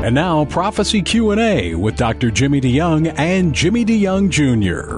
And now, Prophecy Q&A with Dr. Jimmy DeYoung and Jimmy DeYoung Jr.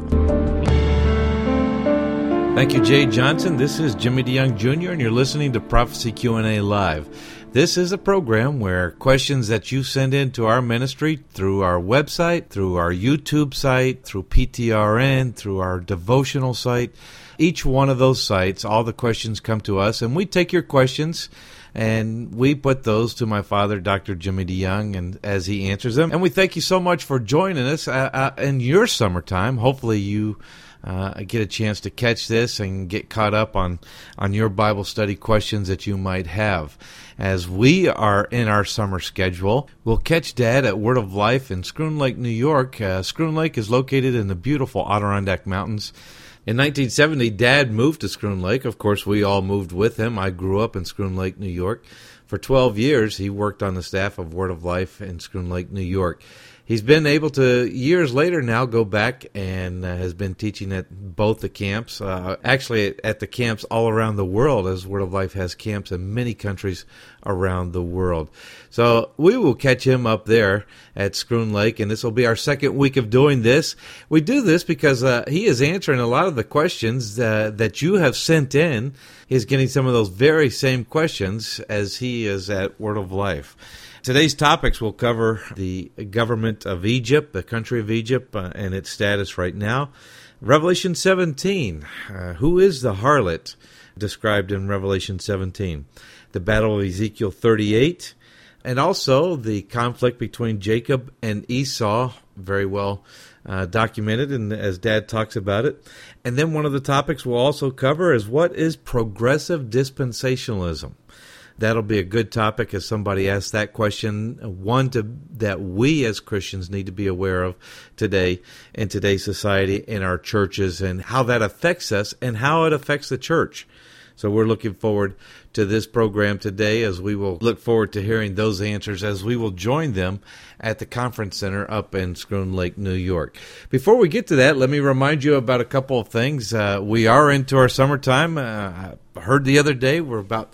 Thank you, Jay Johnson. This is Jimmy DeYoung Jr., and you're listening to Prophecy Q&A Live. This is a program where questions that you send in to our ministry through our website, through our YouTube site, through PTRN, through our devotional site, each one of those sites, all the questions come to us, and we take your questions and we put those to my father, Dr. Jimmy DeYoung, and as he answers them. And we thank you so much for joining us in your summertime. Hopefully you get a chance to catch this and get caught up on your Bible study questions that you might have. As we are in our summer schedule, we'll catch Dad at Word of Life in Schroon Lake, New York. Schroon Lake is located in the beautiful Adirondack Mountains. In 1970, Dad moved to Schroon Lake. Of course, we all moved with him. I grew up in Schroon Lake, New York. For 12 years, he worked on the staff of Word of Life in Schroon Lake, New York. He's been able to, years later now, go back and has been teaching at both the camps, actually at the camps all around the world, as Word of Life has camps in many countries around the world. So we will catch him up there at Schroon Lake, and this will be our second week of doing this. We do this because he is answering a lot of the questions that you have sent in. He's getting some of those very same questions as he is at Word of Life. Today's topics will cover the government of Egypt, the country of Egypt, and its status right now. Revelation 17, who is the harlot described in Revelation 17? The battle of Ezekiel 38, and also the conflict between Jacob and Esau, very well documented, and as Dad talks about it. And then one of the topics we'll also cover is what is progressive dispensationalism. That'll be a good topic as somebody asks that question, one that we as Christians need to be aware of today in today's society, in our churches, and how that affects us and how it affects the church. So we're looking forward to this program today, as we will look forward to hearing those answers as we will join them at the conference center up in Schroon Lake, New York. Before we get to that, let me remind you about a couple of things. We are into our summertime. I heard the other day we're about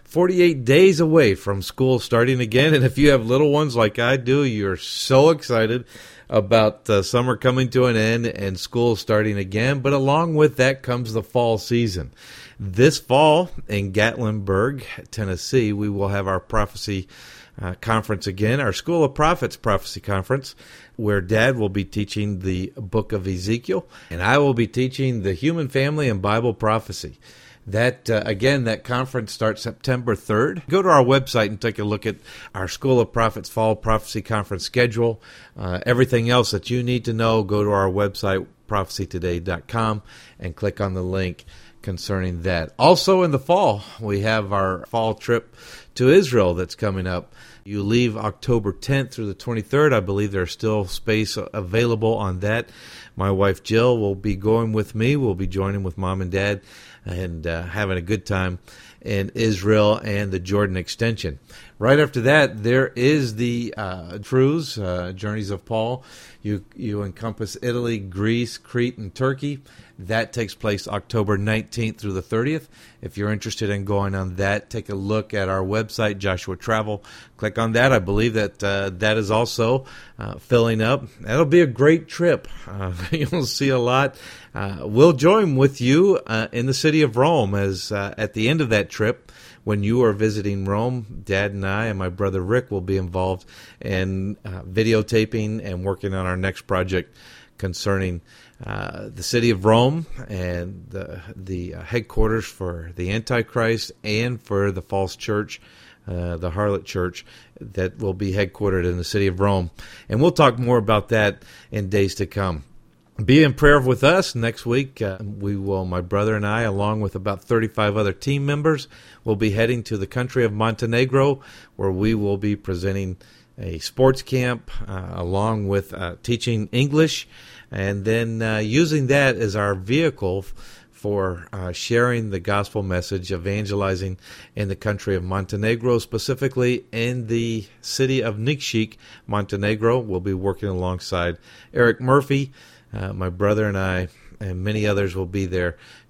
48 days away from school starting again, and if you have little ones like I do, you're so excited about summer coming to an end and school starting again. But along with that comes the fall season. This fall in Gatlinburg, Tennessee, we will have our prophecy conference again, our School of Prophets prophecy conference, where Dad will be teaching the book of Ezekiel, and I will be teaching the human family and Bible prophecy. That, again, that conference starts September 3rd. Go to our website and take a look at our School of Prophets Fall Prophecy Conference schedule. Everything else that you need to know, go to our website, prophecytoday.com, and click on the link concerning that. Also in the fall, we have our fall trip to Israel that's coming up. You leave October 10th through the 23rd. I believe there's still space available on that. My wife Jill will be going with me. We'll be joining with Mom and Dad and having a good time in Israel and the Jordan extension. Right after that, there is the cruise, Journeys of Paul. You encompass Italy, Greece, Crete, and Turkey. That takes place October 19th through the 30th. If you're interested in going on that, take a look at our website, Joshua Travel. Click on that. I believe that that is also filling up. That'll be a great trip. You'll see a lot. We'll join with you in the city of Rome as at the end of that trip. When you are visiting Rome, Dad and I and my brother Rick will be involved in videotaping and working on our next project concerning the city of Rome and the headquarters for the Antichrist and for the false church, the harlot church that will be headquartered in the city of Rome. And we'll talk more about that in days to come. Be in prayer with us next week. We will, my brother and I, along with about 35 other team members, will be heading to the country of Montenegro, where we will be presenting a sports camp along with teaching English, and then using that as our vehicle for sharing the gospel message, evangelizing in the country of Montenegro, specifically in the city of Nikšić, Montenegro. We'll be working alongside Eric Murphy. My brother and I and many others will be there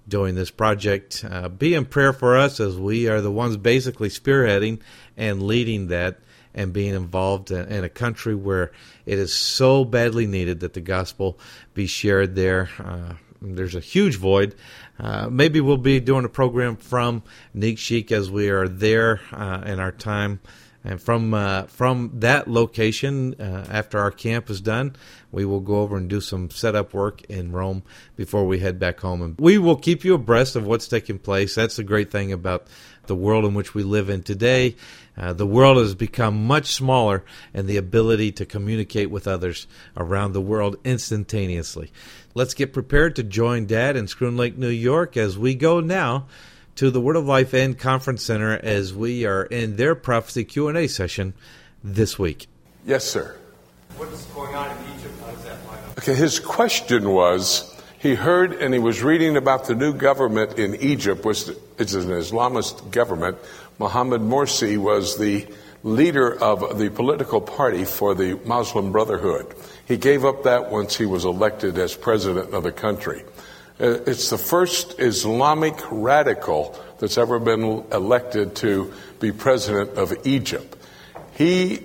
doing this project. Be in prayer for us, as we are the ones basically spearheading and leading that, and being involved in a country where it is so badly needed that the gospel be shared there. There's a huge void. Maybe we'll be doing a program from Nikshik as we are there in our time. And from that location, after our camp is done, we will go over and do some setup work in Rome before we head back home. And we will keep you abreast of what's taking place. That's the great thing about the world in which we live in today. The world has become much smaller, and the ability to communicate with others around the world instantaneously. Let's get prepared to join Dad in Schroon Lake, New York, as we go now to the Word of Life End Conference Center as we are in their Prophecy Q&A session this week. Yes, sir. What's going on in Egypt? How does that line up? Okay, his question was, he heard and he was reading about the new government in Egypt, which is an Islamist government. Mohammed Morsi was the leader of the political party for the Muslim Brotherhood. He gave up that once he was elected as president of the country. It's the first Islamic radical that's ever been elected to be president of Egypt. He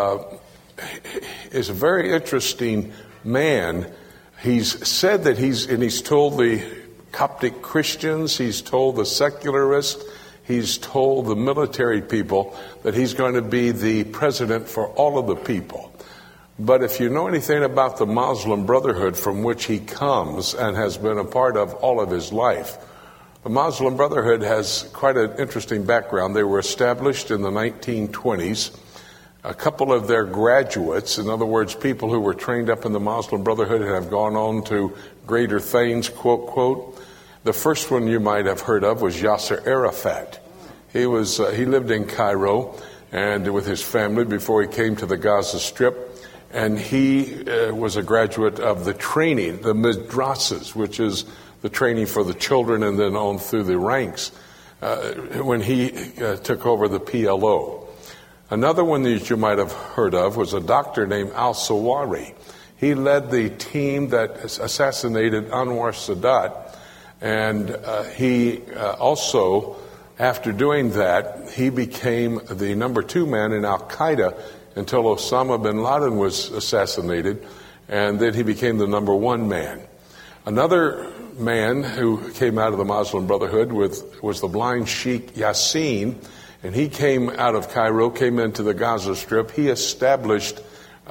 is a very interesting man. He's said that he's told the Coptic Christians, he's told the secularists, he's told the military people that he's going to be the president for all of the people. But if you know anything about the Muslim Brotherhood from which he comes and has been a part of all of his life, the Muslim Brotherhood has quite an interesting background. They were established in the 1920s. A couple of their graduates, in other words, people who were trained up in the Muslim Brotherhood and have gone on to greater things, quote, quote. The first one you might have heard of was Yasser Arafat. He lived in Cairo and with his family before he came to the Gaza Strip. And he was a graduate of the training, the madrasas, which is the training for the children and then on through the ranks, when he took over the PLO. Another one that you might have heard of was a doctor named al-Sawari. He led the team that assassinated Anwar Sadat, and he also, after doing that, he became the number 2 man in Al-Qaeda until Osama bin Laden was assassinated, and then he became the number 1 man. Another man who came out of the Muslim Brotherhood was the blind Sheikh Yassin, and he came out of Cairo, came into the Gaza Strip. He established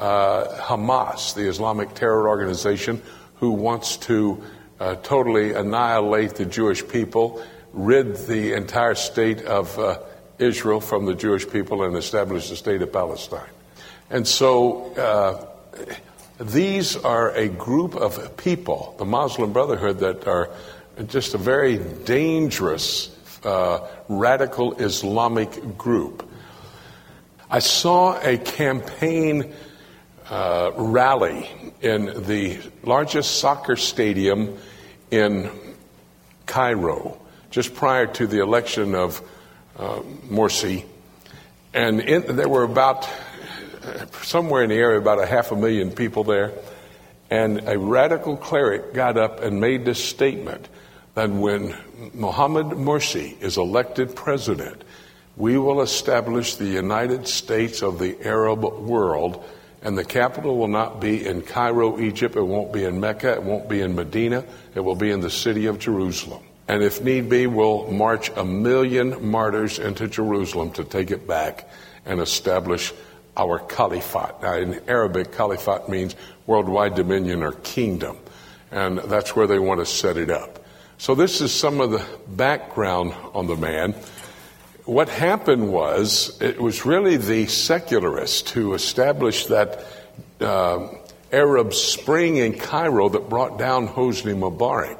Hamas, the Islamic terror organization, who wants to totally annihilate the Jewish people, rid the entire state of Israel from the Jewish people, and establish the state of Palestine. And so these are a group of people, the Muslim Brotherhood, that are just a very dangerous radical Islamic group. I saw a campaign rally in the largest soccer stadium in Cairo just prior to the election of Morsi, and there were about somewhere in the area about 500,000 people there, and a radical cleric got up and made this statement that when Mohammed Morsi is elected president, we will establish the United States of the Arab world, and the capital will not be in Cairo, Egypt, it won't be in Mecca, it won't be in Medina, it will be in the city of Jerusalem. And if need be, we'll march 1 million martyrs into Jerusalem to take it back and establish our caliphate. Now, in Arabic, caliphate means worldwide dominion or kingdom. And that's where they want to set it up. So this is some of the background on the man. What happened was, it was really the secularists who established that Arab Spring in Cairo that brought down Hosni Mubarak.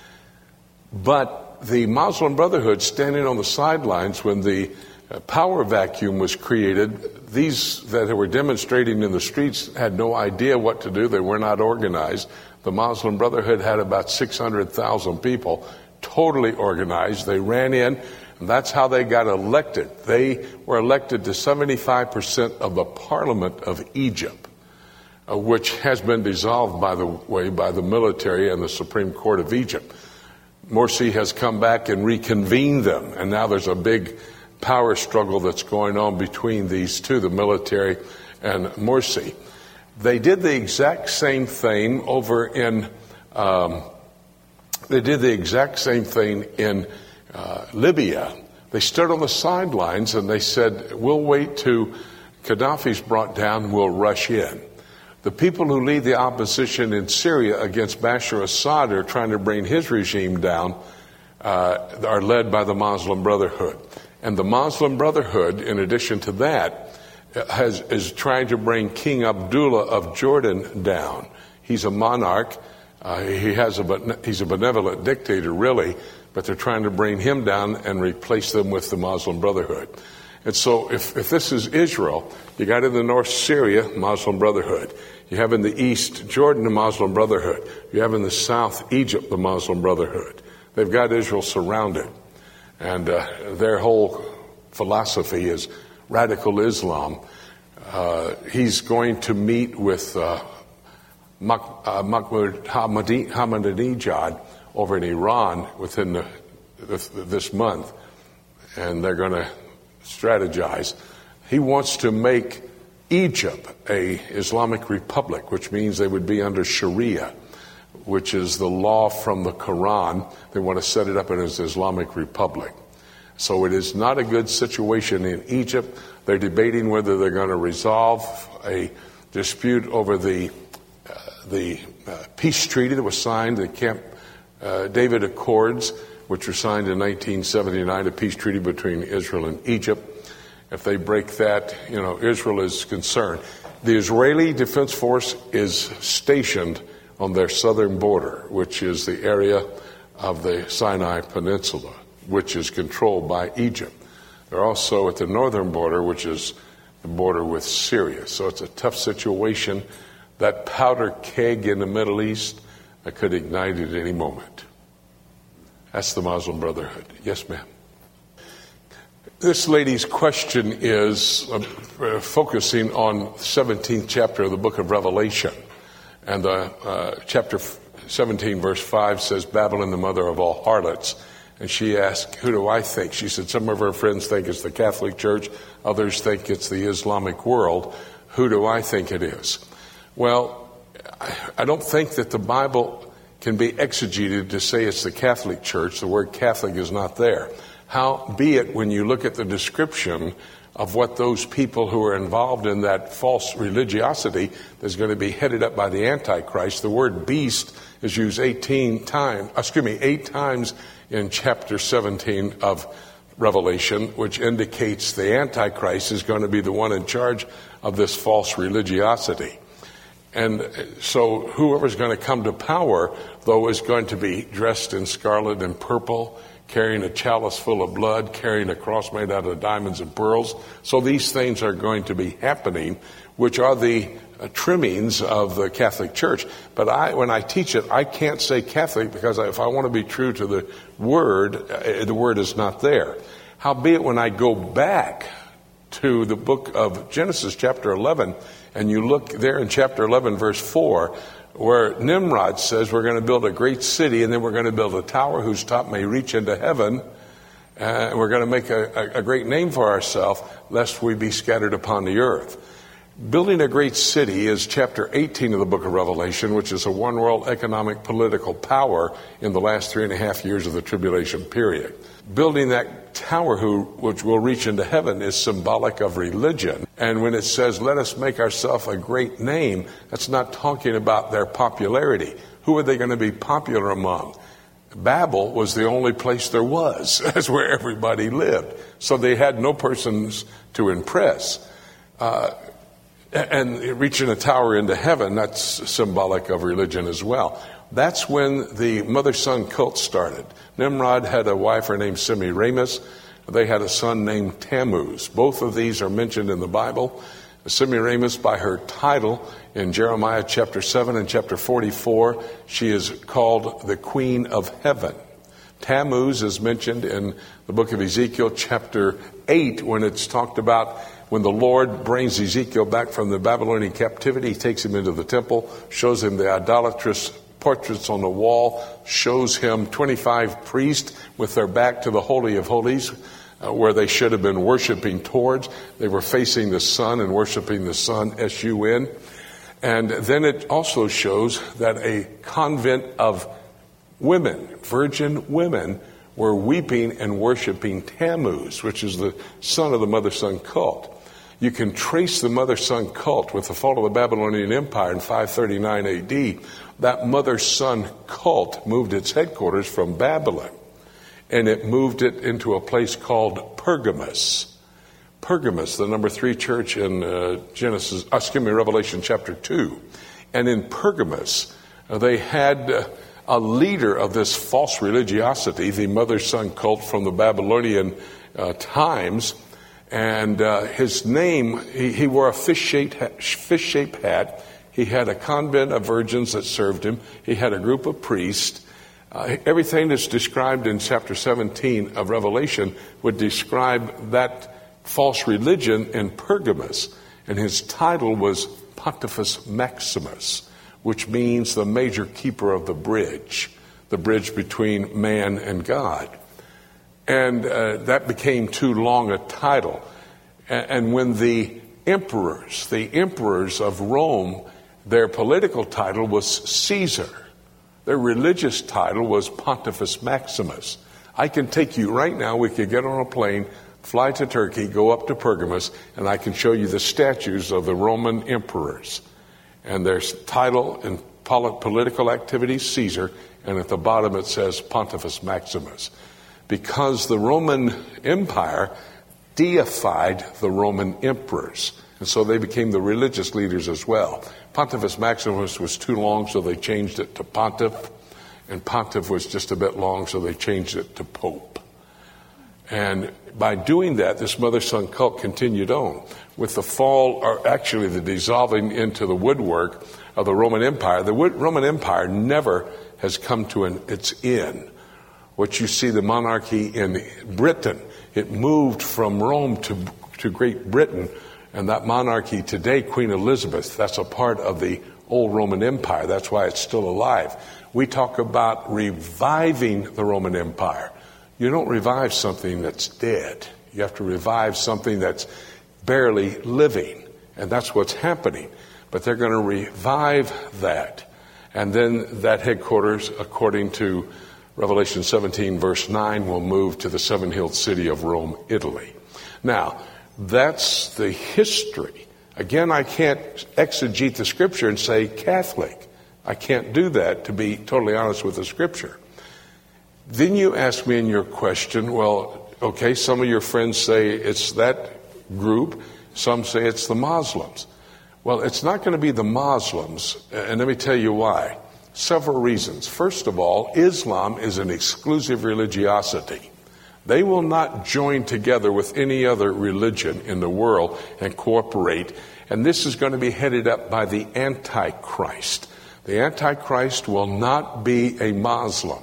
But the Muslim Brotherhood, standing on the sidelines when the power vacuum was created, these that were demonstrating in the streets had no idea what to do. They were not organized. The Muslim Brotherhood had about 600,000 people, totally organized. They ran in, and that's how they got elected. They were elected to 75% of the parliament of Egypt, which has been dissolved, by the way, by the military and the Supreme Court of Egypt. Morsi has come back and reconvened them, and now there's a big power struggle that's going on between these two, the military and Morsi. They did the exact same thing over in Libya. They stood on the sidelines and they said, we'll wait till Gaddafi's brought down and we'll rush in. The people who lead the opposition in Syria against Bashar Assad are trying to bring his regime down, are led by the Muslim Brotherhood. And the Muslim Brotherhood, in addition to that, is trying to bring King Abdullah of Jordan down. He's a monarch. He's a benevolent dictator, really, but they're trying to bring him down and replace them with the Muslim Brotherhood. And so if this is Israel, you got in the north Syria, Muslim Brotherhood. You have in the east Jordan, the Muslim Brotherhood. You have in the south Egypt, the Muslim Brotherhood. They've got Israel surrounded. And their whole philosophy is radical Islam. He's going to meet with Mahmoud Ahmadinejad over in Iran within this month. And they're going to strategize. He wants to make Egypt a Islamic republic, which means they would be under Sharia, which is the law from the Quran. They want to set it up as an Islamic republic. So it is not a good situation in Egypt. They're debating whether they're going to resolve a dispute over the peace treaty that was signed, the Camp David Accords, which were signed in 1979, a peace treaty between Israel and Egypt. If they break that, Israel is concerned. The Israeli Defense Force is stationed on their southern border, which is the area of the Sinai Peninsula, which is controlled by Egypt. They're also at the northern border, which is the border with Syria. So it's a tough situation. That powder keg in the Middle East that could ignite at any moment. That's the Muslim Brotherhood. Yes, ma'am. This lady's question is focusing on the 17th chapter of the book of Revelation. And chapter 17, verse 5 says, Babylon, the mother of all harlots. And she asked, who do I think? She said, some of her friends think it's the Catholic Church. Others think it's the Islamic world. Who do I think it is? Well, I don't think that the Bible can be exegeted to say it's the Catholic Church. The word Catholic is not there. Howbeit, when you look at the description of what those people who are involved in that false religiosity that's going to be headed up by the Antichrist, the word beast is used 8 times in chapter 17 of Revelation, which indicates the Antichrist is going to be the one in charge of this false religiosity. And so whoever's going to come to power, though, is going to be dressed in scarlet and purple, carrying a chalice full of blood, carrying a cross made out of diamonds and pearls. So these things are going to be happening, which are the trimmings of the Catholic Church. But when I teach it, I can't say Catholic because if I want to be true to the word is not there. Howbeit, when I go back to the book of Genesis chapter 11, and you look there in chapter 11, verse 4, where Nimrod says we're going to build a great city and then we're going to build a tower whose top may reach into heaven. And we're going to make a great name for ourselves lest we be scattered upon the earth. Building a great city is chapter 18 of the book of Revelation, which is a one world economic political power in the last 3.5 years of the tribulation period. Building that tower which will reach into heaven is symbolic of religion. And when it says, let us make ourselves a great name, that's not talking about their popularity. Who are they going to be popular among? Babel was the only place there was. That's where everybody lived. So they had no persons to impress. And reaching a tower into heaven, that's symbolic of religion as well. That's when the mother-son cult started. Nimrod had a wife named Semiramis. They had a son named Tammuz. Both of these are mentioned in the Bible. Semiramis, by her title in Jeremiah chapter 7 and chapter 44, she is called the Queen of Heaven. Tammuz is mentioned in the book of Ezekiel chapter 8 when it's talked about when the Lord brings Ezekiel back from the Babylonian captivity. He takes him into the temple, shows him the idolatrous portraits on the wall shows him 25 priests with their back to the Holy of Holies, where they should have been worshiping towards. They were facing the sun and worshiping the sun, S-U-N. And then it also shows that a convent of women, virgin women, were weeping and worshiping Tammuz, which is the son of the mother-son cult. You can trace the mother-son cult with the fall of the Babylonian Empire in 539 AD. That mother-son cult moved its headquarters from Babylon, and it moved it into a place called Pergamus. Pergamus, the number 3 church in Revelation chapter 2. And in Pergamus, they had a leader of this false religiosity, the mother-son cult from the Babylonian times. And his name, he wore a fish-shaped hat. He had a convent of virgins that served him. He had a group of priests. Everything that's described in chapter 17 of Revelation would describe that false religion in Pergamus. And his title was Pontifex Maximus, which means the major keeper of the bridge between man and God. And that became too long a title. And when the emperors of Rome, their political title was Caesar. Their religious title was Pontifex Maximus. I can take you right now, we could get on a plane, fly to Turkey, go up to Pergamus, and I can show you the statues of the Roman emperors. And their title and political activity, Caesar, and at the bottom it says Pontifex Maximus. Because the Roman Empire deified the Roman emperors. And so they became the religious leaders as well. Pontifex Maximus was too long, so they changed it to Pontiff. And Pontiff was just a bit long, so they changed it to Pope. And by doing that, this mother-son cult continued on. With the fall, or actually the dissolving into the woodwork of the Roman Empire, the Roman Empire never has come to its end. What you see, the monarchy in Britain, it moved from Rome to Great Britain, and that monarchy today, Queen Elizabeth, that's a part of the old Roman Empire. That's why it's still alive. We talk about reviving the Roman Empire. You don't revive something that's dead. You have to revive something that's barely living, and that's what's happening. But they're going to revive that. And then that headquarters, according to Revelation 17, verse 9, will move to the seven-hilled city of Rome, Italy. Now, that's the history. Again, I can't exegete the scripture and say Catholic. I can't do that, to be totally honest with the scripture. Then you ask me in your question, well, okay, some of your friends say it's that group. Some say it's the Muslims. Well, it's not going to be the Muslims, and let me tell you why. Several reasons. First of all, Islam is an exclusive religiosity. They will not join together with any other religion in the world and cooperate. And this is going to be headed up by the Antichrist. The Antichrist will not be a Muslim.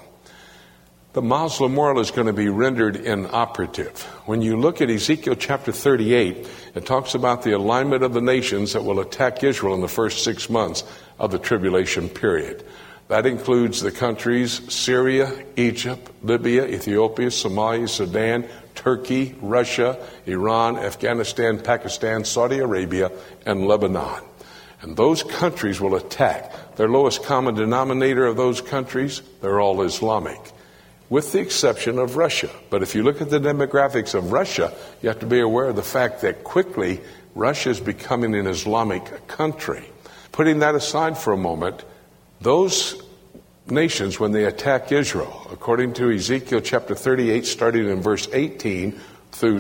The Muslim world is going to be rendered inoperative. When you look at Ezekiel chapter 38, it talks about the alignment of the nations that will attack Israel in the first 6 months of the tribulation period. That includes the countries Syria, Egypt, Libya, Ethiopia, Somalia, Sudan, Turkey, Russia, Iran, Afghanistan, Pakistan, Saudi Arabia, and Lebanon. And those countries will attack. Their lowest common denominator of those countries, they're all Islamic, with the exception of Russia. But if you look at the demographics of Russia, you have to be aware of the fact that quickly Russia is becoming an Islamic country. Putting that aside for a moment, those nations, when they attack Israel, according to Ezekiel chapter 38, starting in verse 18 through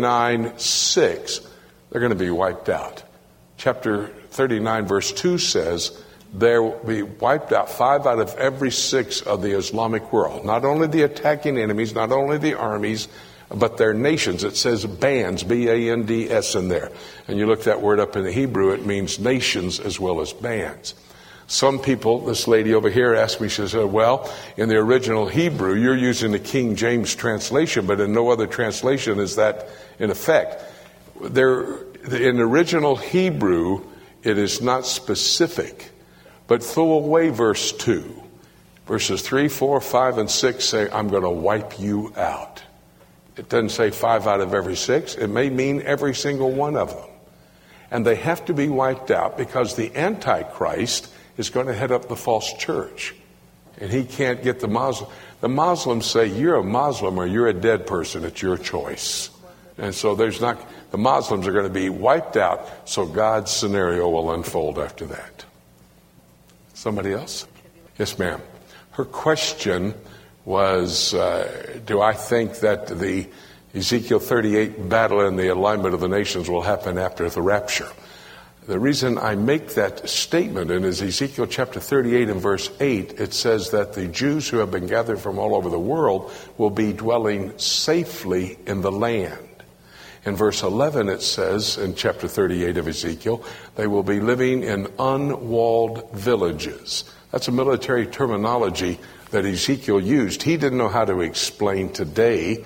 39:6, they're going to be wiped out. Chapter 39, verse 2 says, there will be wiped out 5 out of every 6 of the Islamic world. Not only the attacking enemies, not only the armies, but their nations. It says bands, B-A-N-D-S in there. And you look that word up in the Hebrew, it means nations as well as bands. Some people, this lady over here asked me, she said, well, in the original Hebrew, you're using the King James translation, but in no other translation is that in effect. In original Hebrew, it is not specific. But throw away verse 2. Verses 3, 4, 5, and 6 say, I'm going to wipe you out. It doesn't say 5 out of every 6. It may mean every single one of them. And they have to be wiped out because the Antichrist is going to head up the false church. And he can't get the Muslim. The Muslims say, you're a Muslim or you're a dead person. It's your choice. And so the Muslims are going to be wiped out, so God's scenario will unfold after that. Somebody else? Yes, ma'am. Her question was, do I think that the Ezekiel 38 battle and the alignment of the nations will happen after the rapture? The reason I make that statement in is Ezekiel chapter 38 and verse 8, it says that the Jews who have been gathered from all over the world will be dwelling safely in the land. In verse 11 it says, in chapter 38 of Ezekiel, they will be living in unwalled villages. That's a military terminology that Ezekiel used. He didn't know how to explain today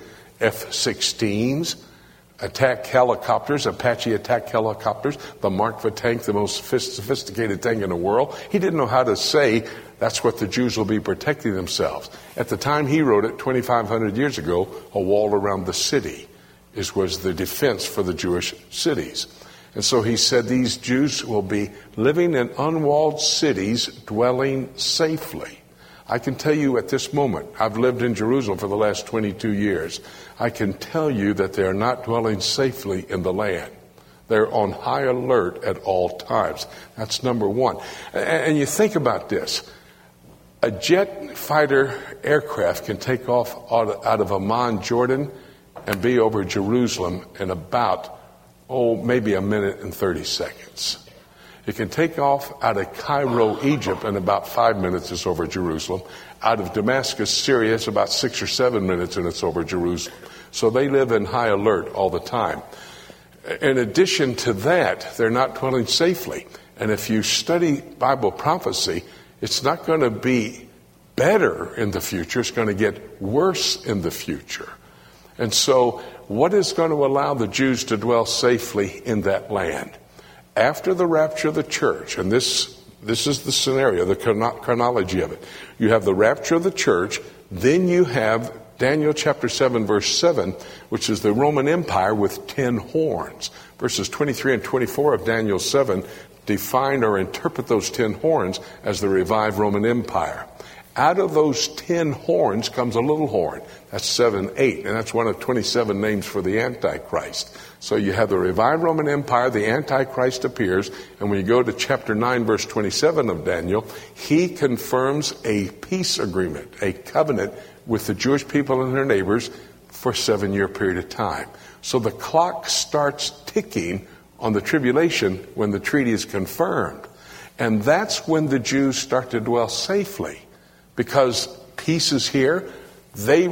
F-16s, attack helicopters, Apache attack helicopters, the Mark V tank, the most sophisticated tank in the world. He didn't know how to say that's what the Jews will be protecting themselves. At the time he wrote it, 2,500 years ago, a wall around the city was the defense for the Jewish cities. And so he said these Jews will be living in unwalled cities, dwelling safely. I can tell you at this moment, I've lived in Jerusalem for the last 22 years. I can tell you that they are not dwelling safely in the land. They're on high alert at all times. That's number one. And you think about this. A jet fighter aircraft can take off out of Amman, Jordan, and be over Jerusalem in about, maybe a minute and 30 seconds. It can take off out of Cairo, Egypt, in about 5 minutes, it's over Jerusalem. Out of Damascus, Syria, it's about 6 or 7 minutes, and it's over Jerusalem. So they live in high alert all the time. In addition to that, they're not dwelling safely. And if you study Bible prophecy, it's not going to be better in the future. It's going to get worse in the future. And so what is going to allow the Jews to dwell safely in that land? After the rapture of the church, and this is the scenario, the chronology of it. You have the rapture of the church, then you have Daniel chapter 7, verse 7, which is the Roman Empire with 10 horns. Verses 23 and 24 of Daniel 7 define or interpret those 10 horns as the revived Roman Empire. Out of those 10 horns comes a little horn. That's 7, 8, and that's one of 27 names for the Antichrist. So you have the revived Roman Empire, the Antichrist appears, and when you go to chapter 9, verse 27 of Daniel, he confirms a peace agreement, a covenant with the Jewish people and their neighbors for a 7-year period of time. So the clock starts ticking on the tribulation when the treaty is confirmed. And that's when the Jews start to dwell safely. Because peace is here, they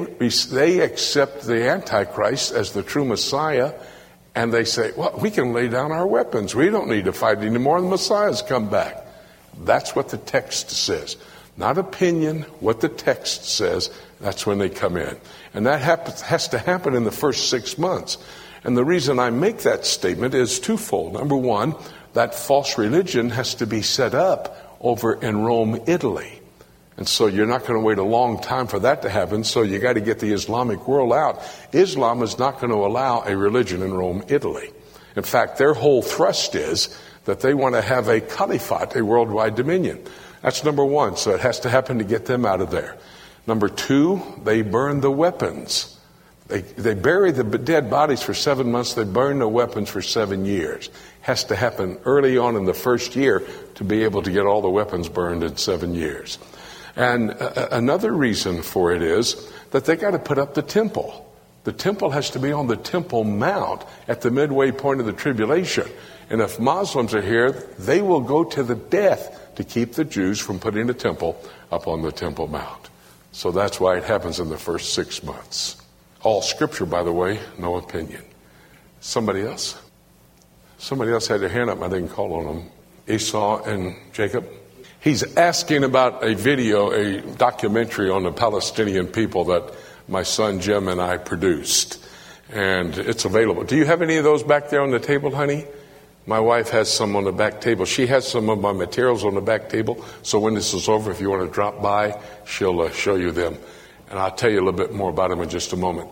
accept the Antichrist as the true Messiah, and they say, well, we can lay down our weapons. We don't need to fight anymore. The Messiah's come back. That's what the text says. Not opinion, what the text says, that's when they come in. And that has to happen in the first 6 months. And the reason I make that statement is twofold. Number one, that false religion has to be set up over in Rome, Italy. And so you're not going to wait a long time for that to happen, so you got to get the Islamic world out. Islam is not going to allow a religion in Rome, Italy. In fact, their whole thrust is that they want to have a caliphate, a worldwide dominion. That's number one, so it has to happen to get them out of there. Number two, they burn the weapons. They bury the dead bodies for 7 months, they burn the weapons for 7 years. Has to happen early on in the first year to be able to get all the weapons burned in 7 years. And another reason for it is that they got to put up the temple. The temple has to be on the Temple Mount at the midway point of the tribulation. And if Muslims are here, they will go to the death to keep the Jews from putting the temple up on the Temple Mount. So that's why it happens in the first 6 months. All scripture, by the way, no opinion. Somebody else? Somebody else had their hand up. I didn't call on them. Esau and Jacob. He's asking about a video, a documentary on the Palestinian people that my son Jim and I produced. And it's available. Do you have any of those back there on the table, honey? My wife has some on the back table. She has some of my materials on the back table. So when this is over, if you want to drop by, she'll show you them. And I'll tell you a little bit more about them in just a moment.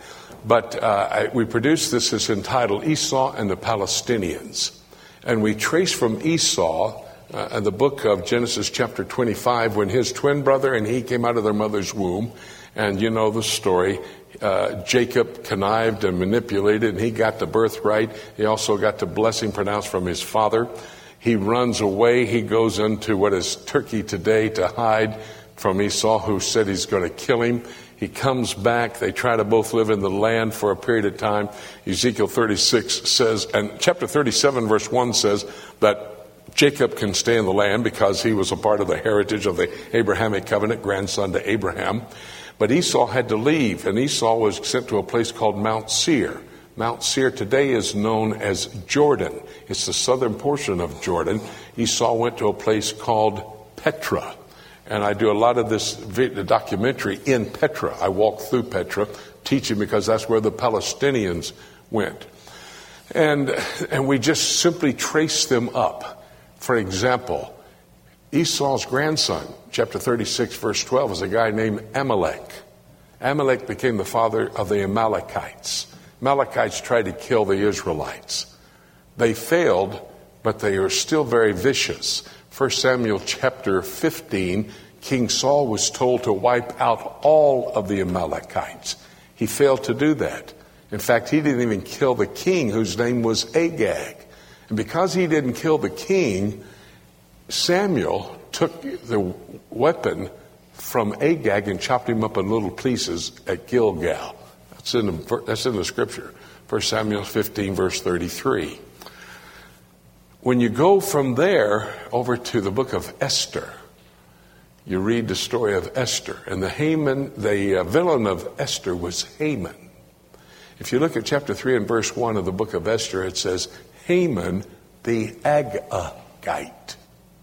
But we produced this. It's entitled Esau and the Palestinians. And we trace from Esau in the book of Genesis chapter 25 when his twin brother and he came out of their mother's womb. And you know the story. Jacob connived and manipulated, and he got the birthright. He also got the blessing pronounced from his father. He runs away. He goes into what is Turkey today to hide from Esau, who said he's going to kill him. He comes back. They try to both live in the land for a period of time. Ezekiel 36 says, and chapter 37 verse 1 says that Jacob can stay in the land because he was a part of the heritage of the Abrahamic covenant, grandson to Abraham. But Esau had to leave, and Esau was sent to a place called Mount Seir. Mount Seir today is known as Jordan. It's the southern portion of Jordan. Esau went to a place called Petra. And I do a lot of this documentary in Petra. I walk through Petra teaching because that's where the Palestinians went. And we just simply trace them up. For example, Esau's grandson, chapter 36, verse 12, is a guy named Amalek. Amalek became the father of the Amalekites. Amalekites tried to kill the Israelites. They failed, but they are still very vicious. 1 Samuel chapter 15, King Saul was told to wipe out all of the Amalekites. He failed to do that. In fact, he didn't even kill the king, whose name was Agag. And because he didn't kill the king, Samuel took the weapon from Agag and chopped him up in little pieces at Gilgal. That's in the scripture. 1 Samuel 15, verse 33. When you go from there over to the book of Esther, you read the story of Esther. And the villain of Esther was Haman. If you look at chapter 3 and verse 1 of the book of Esther, it says, Haman the Agagite.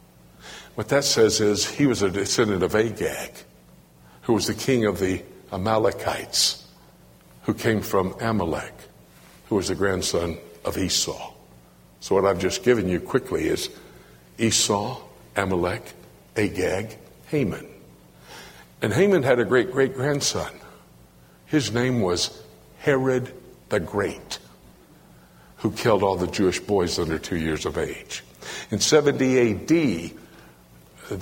What that says is he was a descendant of Agag, who was the king of the Amalekites, who came from Amalek, who was the grandson of Esau. So what I've just given you quickly is Esau, Amalek, Agag, Haman. And Haman had a great-great-grandson. His name was Herod the Great, who killed all the Jewish boys under 2 years of age. In 70 A.D., of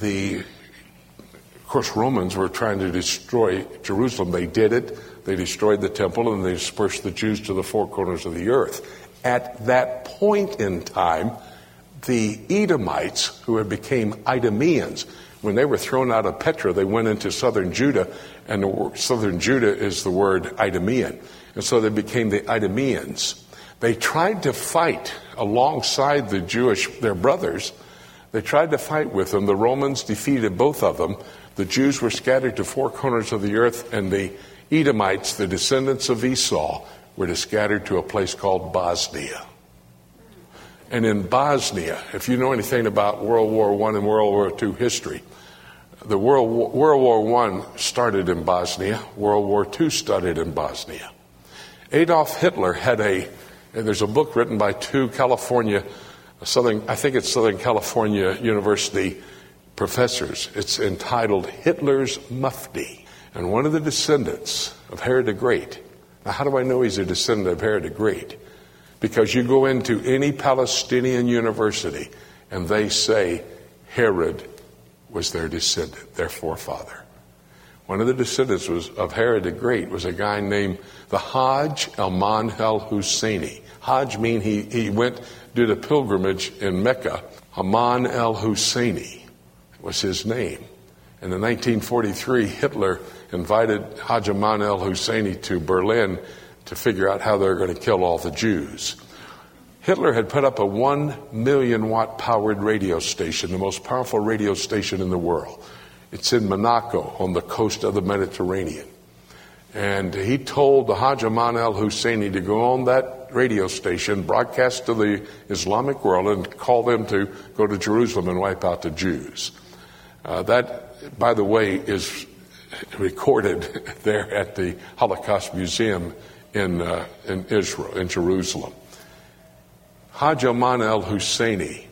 course, Romans were trying to destroy Jerusalem. They did it. They destroyed the temple and they dispersed the Jews to the four corners of the earth. At that point in time, the Edomites, who had became Idumeans, when they were thrown out of Petra, they went into southern Judah, and southern Judah is the word Idumean. And so they became the Idumeans. They tried to fight alongside the Jewish, their brothers. They tried to fight with them. The Romans defeated both of them. The Jews were scattered to four corners of the earth, and the Edomites, the descendants of Esau, were scattered to a place called Bosnia. And in Bosnia, if you know anything about World War I and World War II history, the World War I started in Bosnia. World War II started in Bosnia. Adolf Hitler there's a book written by two Southern California University professors. It's entitled Hitler's Mufti. And one of the descendants of Herod the Great. Now, how do I know he's a descendant of Herod the Great? Because you go into any Palestinian university and they say Herod was their descendant, their forefather. One of the descendants of Herod the Great was a guy named the Hajj Alman al-Husseini. Hajj means he went, did a pilgrimage in Mecca. Haman al-Husseini was his name. And in 1943, Hitler invited Hajj Aman al-Husseini to Berlin to figure out how they were going to kill all the Jews. Hitler had put up a 1 million watt powered radio station, the most powerful radio station in the world. It's in Monaco on the coast of the Mediterranean. And he told the Hajj Aman al-Husseini to go on that radio station, broadcast to the Islamic world, and call them to go to Jerusalem and wipe out the Jews. That, by the way, is recorded there at the Holocaust Museum in Israel, in Jerusalem. Hajj Aman al-Husseini,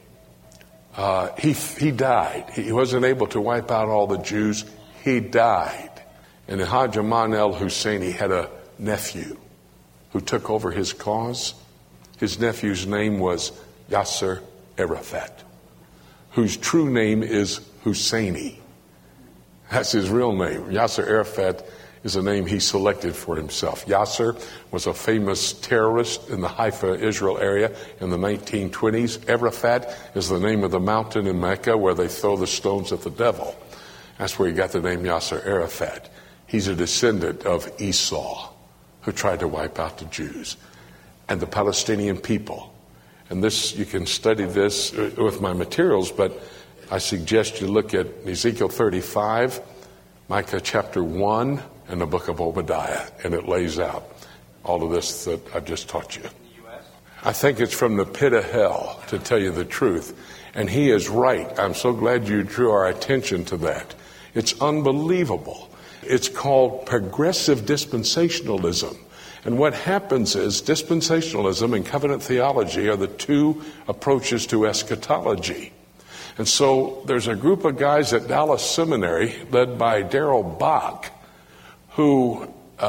he died. He wasn't able to wipe out all the Jews. He died. And Hajj Aman al-Husseini had a nephew who took over his cause. His nephew's name was Yasser Arafat, whose true name is Husseini. That's his real name. Yasser Arafat is a name he selected for himself. Yasser was a famous terrorist in the Haifa, Israel area in the 1920s. Arafat is the name of the mountain in Mecca where they throw the stones at the devil. That's where he got the name Yasser Arafat. He's a descendant of Esau, who tried to wipe out the Jews and the Palestinian people. And this, you can study this with my materials, but I suggest you look at Ezekiel 35, Micah chapter 1, and the book of Obadiah, and it lays out all of this that I've just taught you. I think it's from the pit of hell, to tell you the truth. And he is right. I'm so glad you drew our attention to that. It's unbelievable. It's called progressive dispensationalism. And what happens is dispensationalism and covenant theology are the two approaches to eschatology. And so there's a group of guys at Dallas Seminary led by Darrell Bach who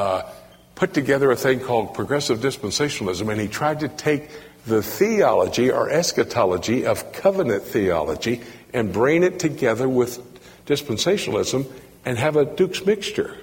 put together a thing called progressive dispensationalism, and he tried to take the theology or eschatology of covenant theology and bring it together with dispensationalism and have a Duke's mixture.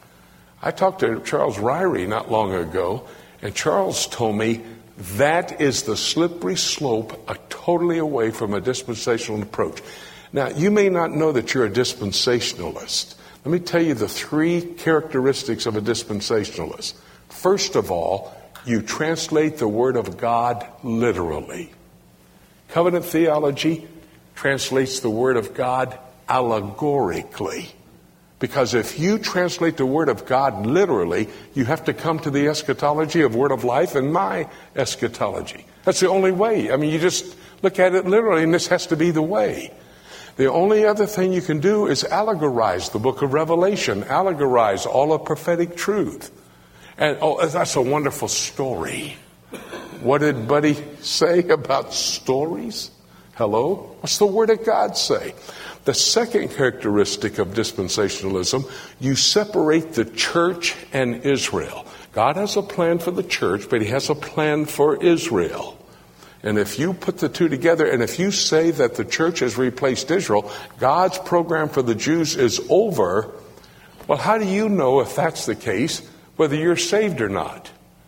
I talked to Charles Ryrie not long ago, and Charles told me that is the slippery slope totally away from a dispensational approach. Now, you may not know that you're a dispensationalist. Let me tell you the three characteristics of a dispensationalist. First of all, you translate the Word of God literally. Covenant theology translates the Word of God allegorically. Because if you translate the Word of God literally, you have to come to the eschatology of Word of Life and my eschatology. That's the only way. I mean, you just look at it literally, and this has to be the way. The only other thing you can do is allegorize the book of Revelation, allegorize all of prophetic truth. And that's a wonderful story. What did Buddy say about stories? Hello? What's the Word of God say? The second characteristic of dispensationalism, you separate the church and Israel. God has a plan for the church, but he has a plan for Israel. And if you put the two together, and if you say that the church has replaced Israel, God's program for the Jews is over, well, how do you know if that's the case, whether you're saved or not?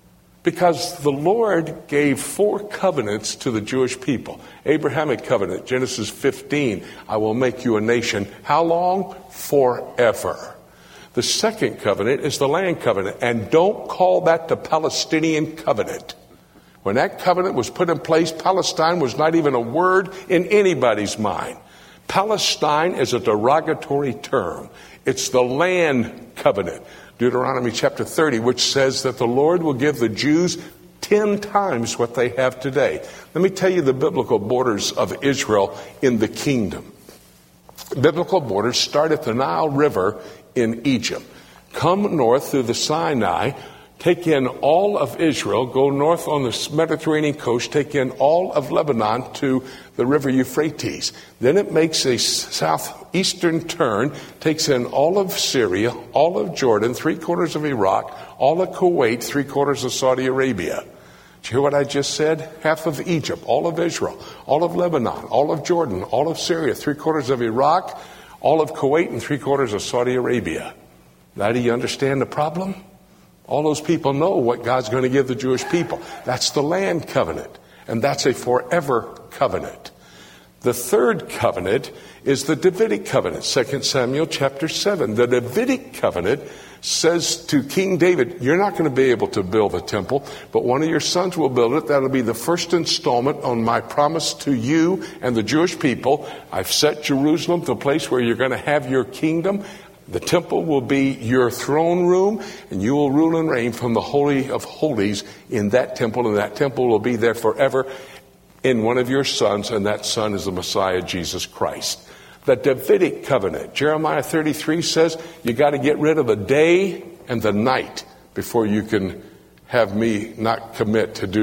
Because the Lord gave 4 covenants to the Jewish people. Abrahamic covenant, Genesis 15, I will make you a nation. How long? Forever. The second covenant is the land covenant, and don't call that the Palestinian covenant. When that covenant was put in place, Palestine was not even a word in anybody's mind. Palestine is a derogatory term. It's the land covenant. Deuteronomy chapter 30, which says that the Lord will give the Jews 10 times what they have today. Let me tell you the biblical borders of Israel in the kingdom. Biblical borders start at the Nile River in Egypt. Come north through the Sinai, take in all of Israel, go north on the Mediterranean coast, take in all of Lebanon to the river Euphrates. Then it makes a southeastern turn, takes in all of Syria, all of Jordan, 3/4 of Iraq, all of Kuwait, 3/4 of Saudi Arabia. Did you hear what I just said? Half of Egypt, all of Israel, all of Lebanon, all of Jordan, all of Syria, 3/4 of Iraq, all of Kuwait, and 3/4 of Saudi Arabia. Now, do you understand the problem? All those people know what God's going to give the Jewish people. That's the land covenant, and that's a forever covenant. The third covenant is the Davidic covenant, 2 Samuel chapter 7. The Davidic covenant says to King David, you're not going to be able to build a temple, but one of your sons will build it. That'll be the first installment on my promise to you and the Jewish people. I've set Jerusalem, the place where you're going to have your kingdom. The temple will be your throne room, and you will rule and reign from the Holy of Holies in that temple, and that temple will be there forever in one of your sons, and that son is the Messiah, Jesus Christ. The Davidic covenant, Jeremiah 33 says, you got to get rid of the day and the night before you can have me not commit to do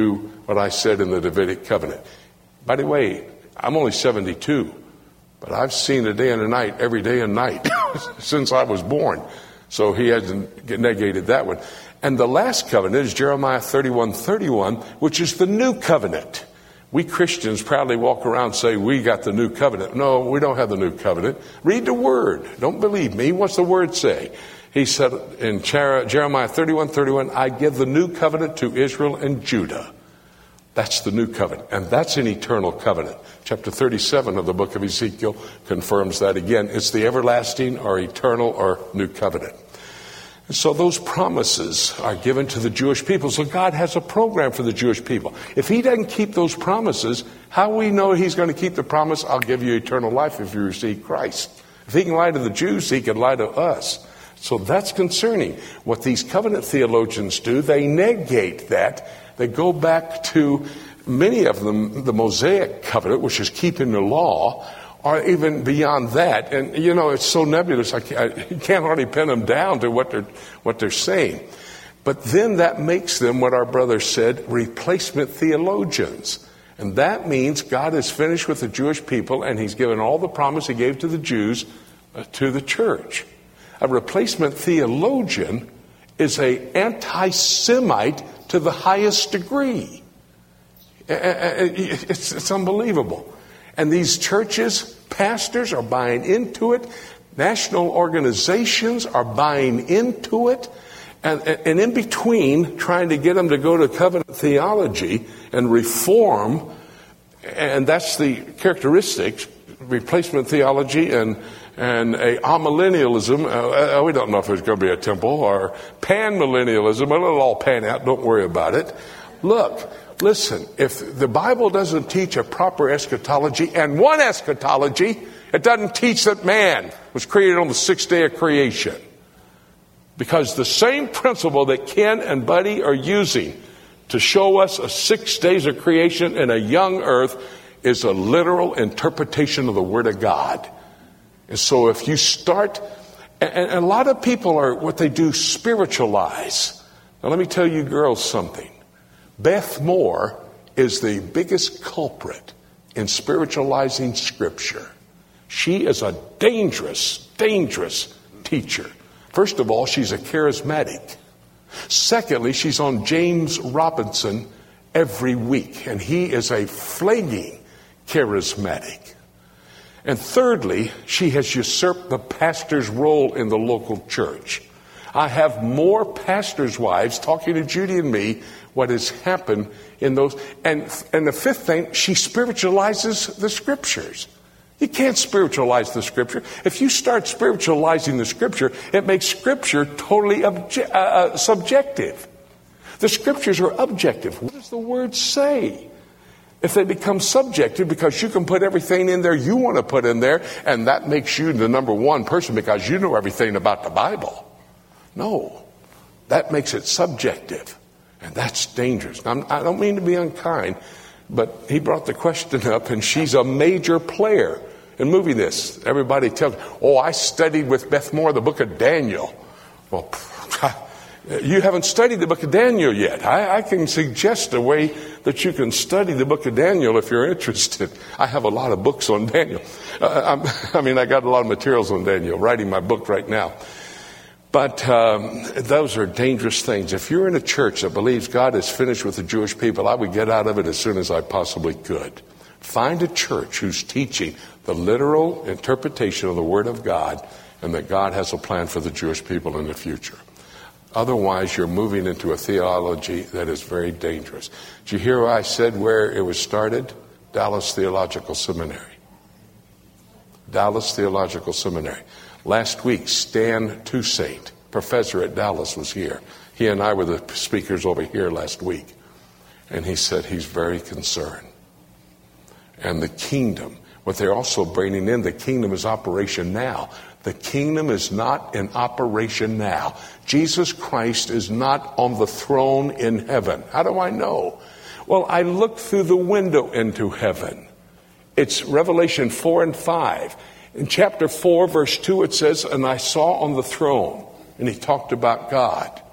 what I said in the Davidic covenant. By the way, I'm only 72, but I've seen a day and a night every day and night since I was born. So he hasn't negated that one. And the last covenant is Jeremiah 31:31, which is the new covenant. We Christians proudly walk around and say, we got the new covenant. No, we don't have the new covenant. Read the word. Don't believe me. What's the word say? He said in Jeremiah 31:31, I give the new covenant to Israel and Judah. That's the new covenant. And that's an eternal covenant. Chapter 37 of the book of Ezekiel confirms that again. It's the everlasting or eternal or new covenant. And so those promises are given to the Jewish people. So God has a program for the Jewish people. If he doesn't keep those promises, how we know he's going to keep the promise, I'll give you eternal life if you receive Christ. If he can lie to the Jews, he can lie to us. So that's concerning. What these covenant theologians do, they negate that. They go back to, many of them, the Mosaic covenant, which is keeping the law, or even beyond that. And, you know, it's so nebulous, I can't hardly pin them down to what they're saying. But then that makes them, what our brother said, replacement theologians. And that means God is finished with the Jewish people, and he's given all the promise he gave to the Jews to the church. A replacement theologian is an anti-Semite to the highest degree. It's unbelievable. And these churches, pastors are buying into it. National organizations are buying into it. And in between, trying to get them to go to covenant theology and reform, and that's the characteristics, replacement theology and a amillennialism. We don't know if there's going to be a temple, or panmillennialism. It'll all pan out. Don't worry about it. Look, listen, if the Bible doesn't teach a proper eschatology, and one eschatology, it doesn't teach that man was created on the sixth day of creation. Because the same principle that Ken and Buddy are using to show us 6 days of creation in a young earth is a literal interpretation of the Word of God. And so if you start, and a lot of people are, what they do, spiritualize. Now let me tell you girls something. Beth Moore is the biggest culprit in spiritualizing Scripture. She is a dangerous, dangerous teacher. First of all, she's a charismatic. Secondly, she's on James Robinson every week, and he is a flagging charismatic. And thirdly, she has usurped the pastor's role in the local church. I have more pastors' wives talking to Judy and me what has happened in those. And the fifth thing, she spiritualizes the Scriptures. You can't spiritualize the Scripture. If you start spiritualizing the Scripture, it makes Scripture totally subjective. The Scriptures are objective. What does the Word say? If they become subjective, because you can put everything in there you want to put in there, and that makes you the number one person because you know everything about the Bible. No, that makes it subjective, and that's dangerous. Now, I don't mean to be unkind, but he brought the question up, and she's a major player in moving this. Everybody tells, I studied with Beth Moore the book of Daniel. Well, you haven't studied the book of Daniel yet. I can suggest a way that you can study the book of Daniel if you're interested. I have a lot of books on Daniel. I got a lot of materials on Daniel, writing my book right now. But those are dangerous things. If you're in a church that believes God is finished with the Jewish people, I would get out of it as soon as I possibly could. Find a church who's teaching the literal interpretation of the Word of God, and that God has a plan for the Jewish people in the future. Otherwise, you're moving into a theology that is very dangerous. Did you hear what I said where it was started? Dallas Theological Seminary. Dallas Theological Seminary. Last week, Stan Toussaint, professor at Dallas, was here. He and I were the speakers over here last week. And he said he's very concerned. And the kingdom, what they're also bringing in, the kingdom is operation now. The kingdom is not in operation now. Jesus Christ is not on the throne in heaven. How do I know? Well, I looked through the window into heaven. It's Revelation 4 and 5. In chapter 4, verse 2, it says, and I saw on the throne, and he talked about God.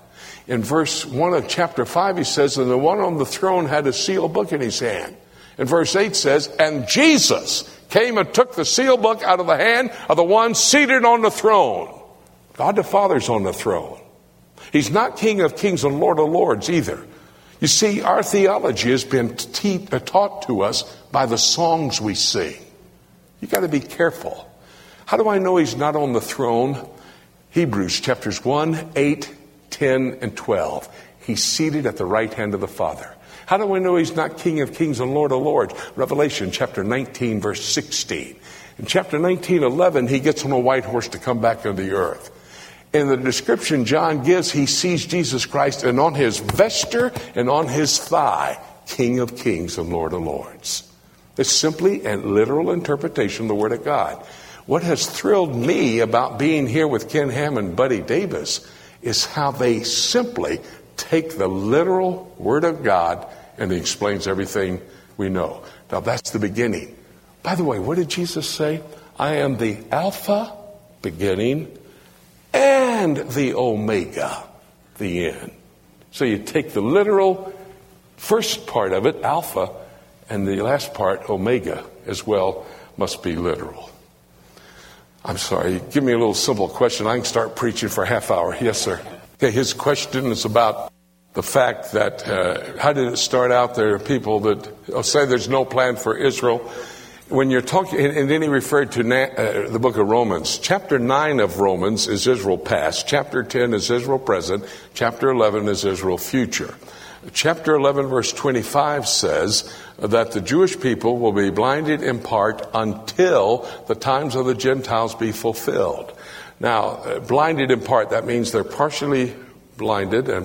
In verse 1 of chapter 5, he says, and the one on the throne had a sealed book in his hand. And verse 8 says, and Jesus came and took the sealed book out of the hand of the one seated on the throne. God the Father's on the throne. He's not King of Kings and Lord of Lords either. You see, our theology has been taught to us by the songs we sing. You got to be careful. How do I know he's not on the throne? Hebrews chapters 1, 8, 10, and 12. He's seated at the right hand of the Father. How do I know he's not King of Kings and Lord of Lords? Revelation chapter 19, verse 16. In chapter 19, 11, he gets on a white horse to come back to the earth. In the description John gives, he sees Jesus Christ, and on his vesture and on his thigh, King of Kings and Lord of Lords. It's simply a literal interpretation of the Word of God. What has thrilled me about being here with Ken Ham and Buddy Davis is how they simply take the literal Word of God and he explains everything we know. Now that's the beginning. By the way, what did Jesus say? I am the Alpha, beginning, and the Omega, the end. So you take the literal first part of it, Alpha, and the last part, Omega, as well, must be literal. I'm sorry, give me a little simple question. I can start preaching for a half hour. Yes, sir. Okay, his question is about the fact that, how did it start out? There are people that say there's no plan for Israel. When you're talking, and then he referred to the book of Romans. Chapter 9 of Romans is Israel past. Chapter 10 is Israel present. Chapter 11 is Israel future. Chapter 11 verse 25 says that the Jewish people will be blinded in part until the times of the Gentiles be fulfilled. Now, blinded in part, that means they're partially blinded and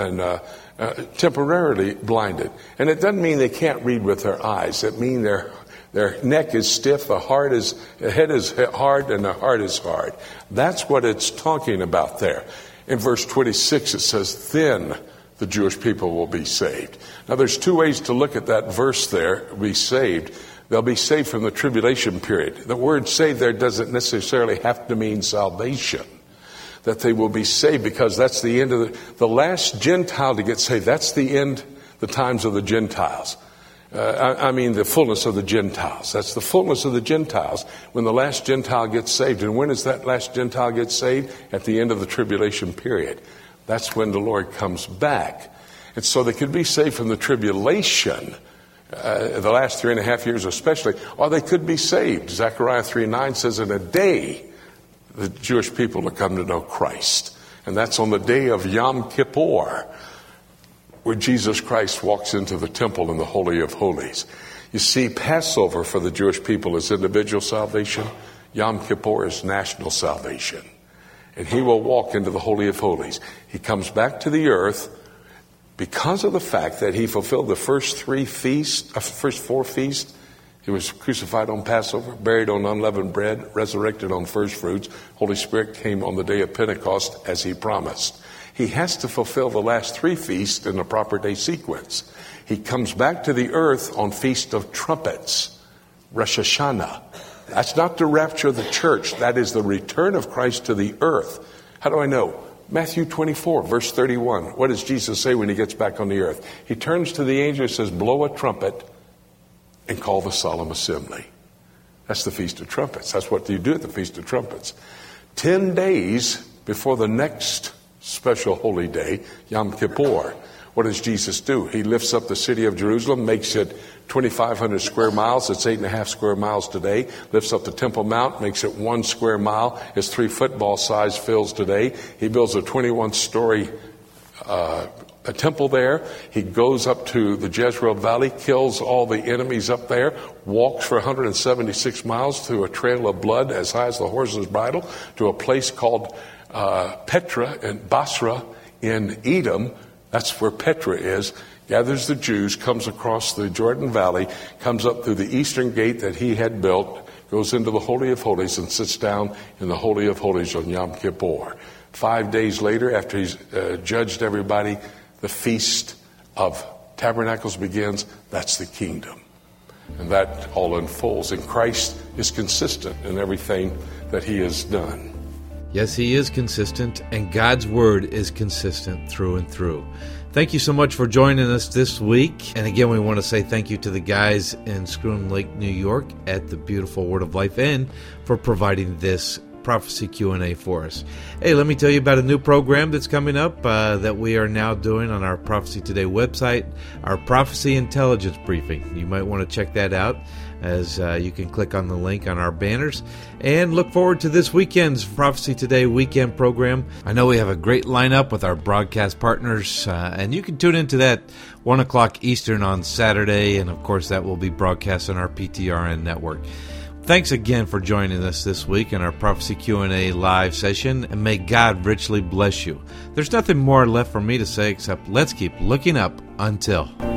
temporarily blinded. And it doesn't mean they can't read with their eyes. It means their neck is stiff, the head is hard, and the heart is hard. That's what it's talking about there. In verse 26, it says, then the Jewish people will be saved. Now, there's two ways to look at that verse there, be saved. They'll be saved from the tribulation period. The word saved there doesn't necessarily have to mean salvation. That they will be saved because that's the end of the last Gentile to get saved. That's the end, the times of the Gentiles. The fullness of the Gentiles. That's the fullness of the Gentiles when the last Gentile gets saved. And when does that last Gentile get saved? At the end of the tribulation period. That's when the Lord comes back. And so they could be saved from the tribulation, the last 3.5 years especially, or they could be saved. Zechariah 3:9 says in a day the Jewish people will come to know Christ. And that's on the day of Yom Kippur, where Jesus Christ walks into the temple in the Holy of Holies. You see, Passover for the Jewish people is individual salvation. Yom Kippur is national salvation. And he will walk into the Holy of Holies. He comes back to the earth because of the fact that he fulfilled the first four feasts. He was crucified on Passover, buried on unleavened bread, resurrected on first fruits. Holy Spirit came on the day of Pentecost as he promised. He has to fulfill the last 3 feasts in the proper day sequence. He comes back to the earth on Feast of Trumpets, Rosh Hashanah. That's not the rapture of the church. That is the return of Christ to the earth. How do I know? Matthew 24, verse 31. What does Jesus say when he gets back on the earth? He turns to the angel and says, blow a trumpet and call the solemn assembly. That's the Feast of Trumpets. That's what you do at the Feast of Trumpets. 10 days before the next special holy day, Yom Kippur, what does Jesus do? He lifts up the city of Jerusalem, makes it 2,500 square miles. It's 8.5 square miles today. Lifts up the Temple Mount, makes it 1 square mile. It's 3 football size fields today. He builds a 21-story a temple there. He goes up to the Jezreel Valley, kills all the enemies up there, walks for 176 miles through a trail of blood as high as the horse's bridle to a place called Petra and Basra in Edom. That's where Petra is. Gathers the Jews, comes across the Jordan Valley, comes up through the eastern gate that he had built, goes into the Holy of Holies and sits down in the Holy of Holies on Yom Kippur. 5 days later, after he's judged everybody, the Feast of Tabernacles begins. That's the kingdom. And that all unfolds. And Christ is consistent in everything that he has done. Yes, He is consistent, and God's Word is consistent through and through. Thank you so much for joining us this week. And again, we want to say thank you to the guys in Schroon Lake, New York at the beautiful Word of Life Inn for providing this Prophecy Q&A for us. Hey, let me tell you about a new program that's coming up that we are now doing on our Prophecy Today website, our Prophecy Intelligence Briefing. You might want to check that out, as you can click on the link on our banners. And look forward to this weekend's Prophecy Today weekend program. I know we have a great lineup with our broadcast partners, and you can tune into that 1 o'clock Eastern on Saturday, and of course that will be broadcast on our PTRN network. Thanks again for joining us this week in our Prophecy Q&A live session, and may God richly bless you. There's nothing more left for me to say except let's keep looking up until...